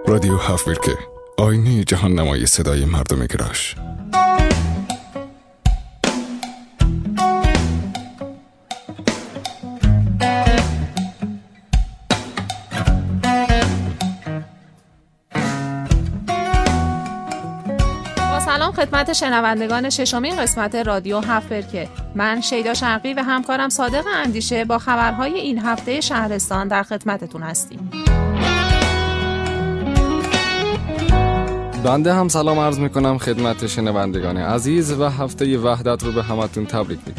رادیو هفت برکه، آینه جهان نمای صدای مردم گراش. سلام خدمت شنوندگان ششمین قسمت رادیو هفت برکه. من شیدا شرقی و همکارم صادق اندیشه با خبرهای این هفته شهرستان در خدمتتون هستیم. بنده هم سلام عرض میکنم خدمت شنوندگان عزیز و هفته وحدت رو به همتون تبریک میگم.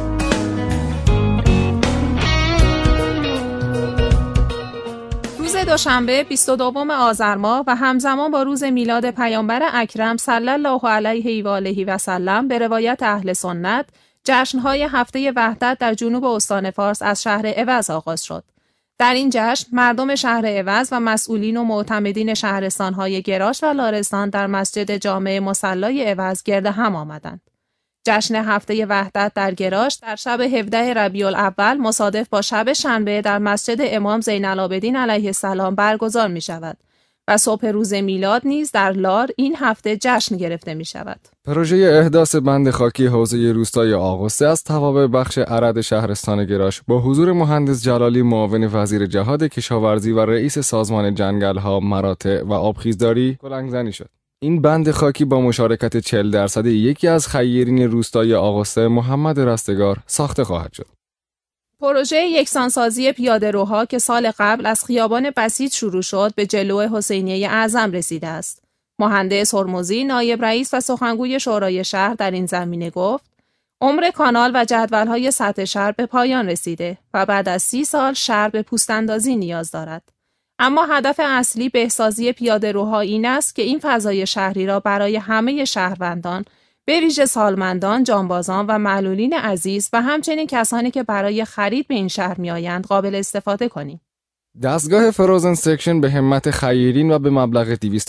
روز دوشنبه 22 آذر ماه و همزمان با روز میلاد پیامبر اکرم صلی الله علیه و آله و سلم به روایت اهل سنت، جشن‌های هفته وحدت در جنوب استان فارس از شهر عوض آغاز شد. در این جشن مردم شهر عوض و مسئولین و معتمدین شهرستان‌های گراش و لارستان در مسجد جامع مصلی عوض گرد هم آمدند. جشن هفته وحدت در گراش در شب 17 ربیع الاول مصادف با شب شنبه در مسجد امام زین العابدین علیه السلام برگزار می شود و صبح روز میلاد نیز در لار این هفته جشن گرفته می شود. پروژه احداث بند خاکی حوزه روستای آغسته از توابع بخش ارد شهرستان گراش با حضور مهندس جلالی معاون وزیر جهاد کشاورزی و رئیس سازمان جنگل‌ها، مراتع و آبخیزداری کلنگ‌زنی شد. این بند خاکی با مشارکت 40% یکی از خیرین روستای آغسته محمد رستگار ساخته خواهد شد. پروژه یکسانسازی پیاده‌روها که سال قبل از خیابان بسیط شروع شد به جلو حسینیه اعظم رسیده است. مهندس هرمزی نایب رئیس و سخنگوی شورای شهر در این زمینه گفت: عمر کانال و جدول‌های سطح شهر به پایان رسیده و بعد از 30 سال شهر به پوست‌اندازی نیاز دارد. اما هدف اصلی بهسازی پیاده‌روها این است که این فضای شهری را برای همه شهروندان، به ویژه سالمندان، جانبازان و معلولین عزیز و همچنین کسانی که برای خرید به این شهر می‌آیند قابل استفاده کنیم. دستگاه فروزن سکشن به همت خیرین و به مبلغ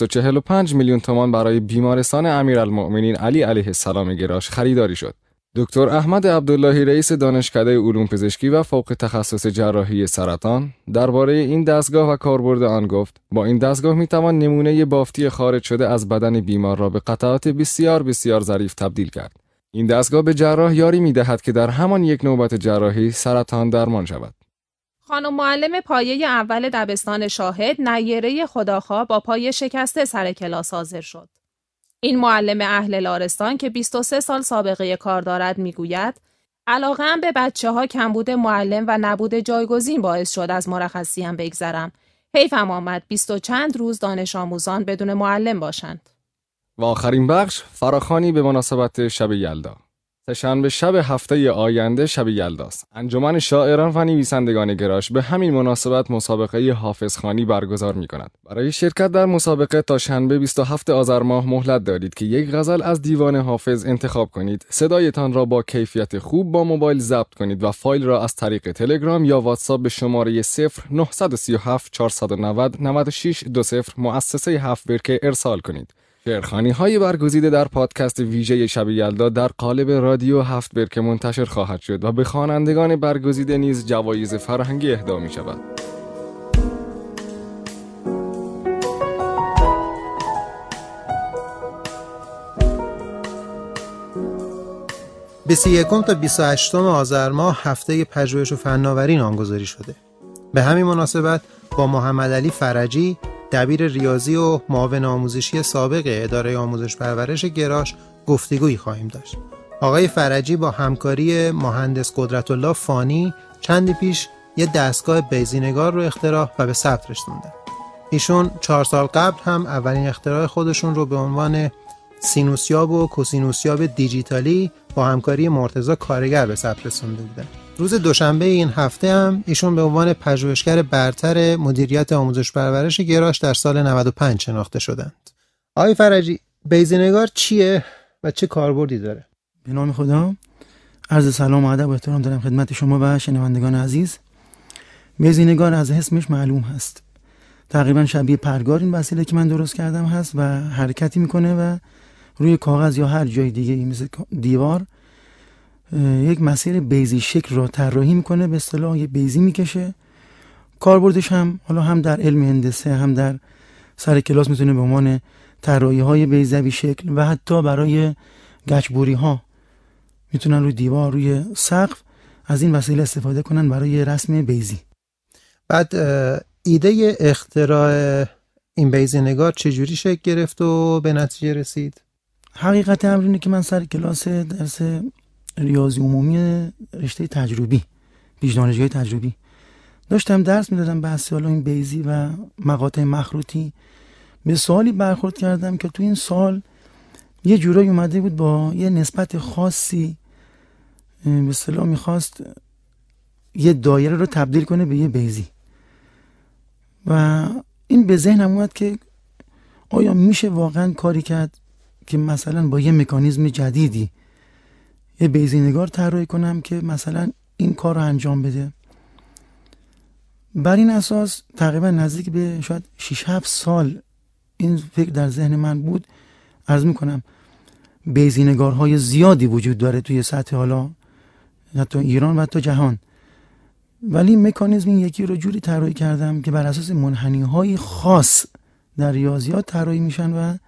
245 میلیون تومان برای بیمارستان امیرالمؤمنین علی علیه السلام گراش خریداری شد. دکتر احمد عبداللهی رئیس دانشکده علوم پزشکی و فوق تخصص جراحی سرطان درباره این دستگاه و کاربرد آن گفت: با این دستگاه میتوان نمونه بافتی خارج شده از بدن بیمار را به قطعات بسیار بسیار ظریف تبدیل کرد. این دستگاه به جراح یاری میدهد که در همان یک نوبت جراحی سرطان درمان شود. خانم معلم پایه اول دبستان شاهد نیره خداخواه با پای شکسته سر کلاس حاضر شد. این معلم اهل لارستان که 23 سال سابقه کار دارد میگوید: علاقه‌ام به بچه‌ها کمبود معلم و نبود جایگزین باعث شد از مرخصی‌ام بگذرم. حیفم آمد 20 و چند روز دانش آموزان بدون معلم باشند. و آخرین بخش فراخوانی به مناسبت شب یلدا. سه‌شنبه شب هفته آینده شب یلداست. انجمن شاعران و نویسندگان گراش به همین مناسبت مسابقه حافظخوانی برگزار می‌کند. برای شرکت در مسابقه تا شنبه 27 آذر ماه مهلت دارید که یک غزل از دیوان حافظ انتخاب کنید. صدایتان را با کیفیت خوب با موبایل ضبط کنید و فایل را از طریق تلگرام یا واتساپ به شماره 0937 490 9620 مؤسسه هفت برکه ارسال کنید. شعرخوانی‌های برگزیده در پادکست ویژه شب یلدا در قالب رادیو هفت برکه منتشر خواهد شد و به خوانندگان برگزیده نیز جوایز فرهنگی اهدا می‌شود. به 31 تا 28 آذر ماه هفته پژوهش و فناوری نامگذاری شده. به همین مناسبت با محمد علی فرجی دبیر ریاضی و معاون آموزشی سابق اداره آموزش پرورش گراش گفتگویی خواهیم داشت. آقای فرجی با همکاری مهندس قدرت‌الله فانی چندی پیش یه دستگاه بیضی‌نگار رو اختراع و به ثبت رسوندن. ایشون 4 سال قبل هم اولین اختراع خودشون رو به عنوان سینوسیاب و کوسینوسیاب دیجیتالی با همکاری مرتضی کارگر به ثبت رسونده بودن. روز دوشنبه این هفته هم ایشون به عنوان پژوهشگر برتر مدیریت آموزش پرورش گراش در سال 95 شناخته شدند. آقای فرجی، بیضی‌نگار چیه و چه کاربردی داره؟ به نام خدا، عرض سلام و ادب و احترام دارم خدمت شما و شنوندگان عزیز. بیضی‌نگار از اسمش معلوم هست، تقریبا شبیه پرگار این وسیله که من درست کردم هست و حرکتی میکنه و روی کاغذ یا هر جای دیگه مثل دیوار یک مسیر بیضی شکل را طراحی میکنه، به اصطلاح یه بیضی میکشه. کاربردش هم حالا هم در علم هندسه هم در سر کلاس میتونه به عنوان طراحی‌های بیضوی شکل و حتی برای گچبوری‌ها میتونن روی دیوار، روی سقف از این وسیله استفاده کنن برای رسم بیضی. بعد ایده اختراع این بیضه نگار چجوری شکل گرفت و به نتیجه رسید؟ حقیقت امر اینه که من سر کلاس درس ریاضی عمومی رشته تجربی، پیش دانشگاه تجربی داشتم درس میدادم بحث حالا این بیضی و مقاطع مخروطی. به سوالی برخورد کردم که تو این سال یه جورایی اومده بود با یه نسبت خاصی به اصطلاح میخواست یه دایره رو تبدیل کنه به یه بیضی و این به ذهنم اومد که آیا میشه واقعا کاری کرد که مثلا با یه مکانیزم جدیدی یه بیضی نگار طراحی کنم که مثلا این کار رو انجام بده. بر این اساس تقریبا نزدیک به شاید 6-7 سال این فکر در ذهن من بود. عرض میکنم بیضی نگارهای زیادی وجود داره توی سطح حالا حتی ایران و حتی جهان، ولی مکانیزم این یکی رو جوری طراحی کردم که بر اساس منحنی‌های خاص در ریاضیات طراحی میشن و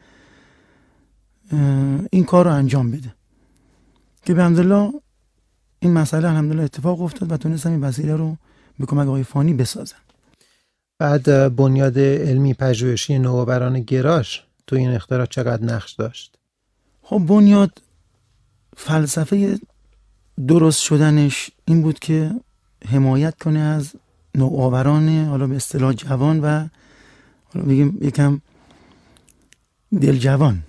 این کار رو انجام بده که به الحمدلله این مسئله الحمدلله اتفاق افتاد و تونستم این وسیله رو به کمک آقای فانی بسازم. بعد بنیاد علمی پژوهشی نوآوران گراش تو این اختراع چقدر نقش داشت؟ خب بنیاد فلسفه درست شدنش این بود که حمایت کنه از نوآوران حالا به اصطلاح جوان و حالا بگیم یکم دل جوان.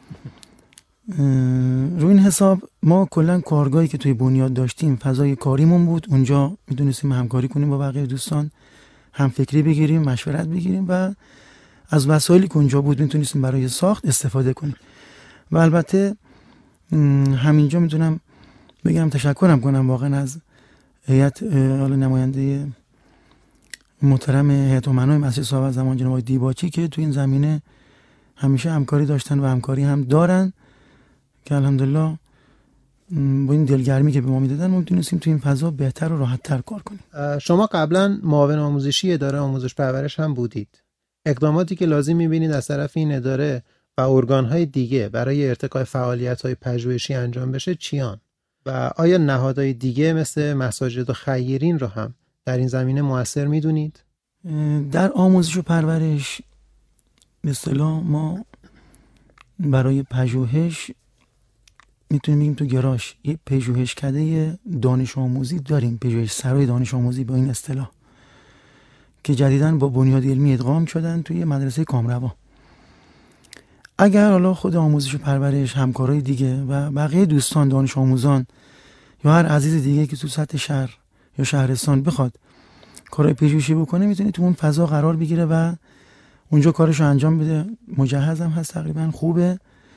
روی این حساب ما کلا کارگاهی که توی بنیاد داشتیم فضای کاریمون بود، اونجا میتونستیم همکاری کنیم با بقیه دوستان، هم فکری بگیریم، مشورت بگیریم و از وسایلی که اونجا بود میتونستیم برای ساخت استفاده کنیم. و البته همینجا میتونم بگم تشکرم کنم واقعا از هیئت حالا نماینده محترم هیئت امنای مسجد صاحب زمان جناب آقای دیباچی که تو این زمینه همیشه همکاری داشتن و همکاری هم دارن که الحمدلله با این دلگرمی که به ما میدادن ما میتونستیم تو این فضا بهتر و راحت‌تر کار کنیم. شما قبلا معاون آموزشی اداره آموزش پرورش هم بودید. اقداماتی که لازم میبینید از طرف این اداره و ارگان‌های دیگه برای ارتقاء فعالیت‌های پژوهشی انجام بشه چیان؟ و آیا نهادهای دیگه مثل مساجد و خیرین رو هم در این زمینه مؤثر میدونید؟ در آموزش و پرورش به اصطلاح ما برای پژوهش میتونیم بگیم تو گراش یه پژوهشکده دانش آموزی داریم، پژوهش سرای دانش آموزی با این اصطلاح که جدیداً با بنیاد علمی ادغام شدن توی مدرسه کامروا. اگر حالا خود آموزش و پرورش، همکارای دیگه و بقیه دوستان دانش آموزان یا هر عزیز دیگه که تو سطح شهر یا شهرستان بخواد کارهای پژوهشی بکنه میتونه تو اون فضا قرار بگیره و اونجا کارشو انجام بده. مجهز هم هست، تقریبا خوبه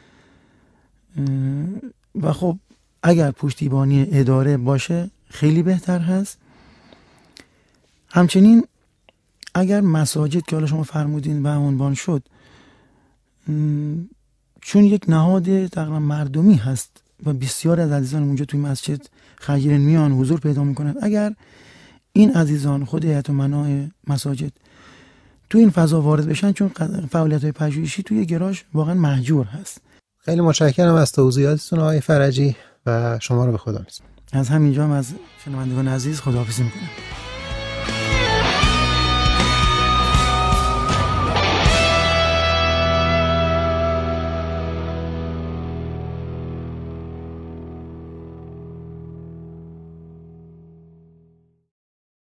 و خب اگر پشتیبانی اداره باشه خیلی بهتر هست. همچنین اگر مساجد که حالا شما فرمودین و عنوان شد، چون یک نهاد تقریبا مردمی هست و بسیار از عزیزان اونجا توی مسجد خیرین میان حضور پیدا میکنن، اگر این عزیزان خود هیئت امنای مساجد تو این فضا وارد بشن، چون فعالیت‌های پژوهشی توی گراش واقعا مهجور هست. خیلی متشکرم از توضیحاتتون آقای فرجی و شما رو به خدا میسپارم. از همینجا هم از شنوندگان عزیز خداحافظی میکنم.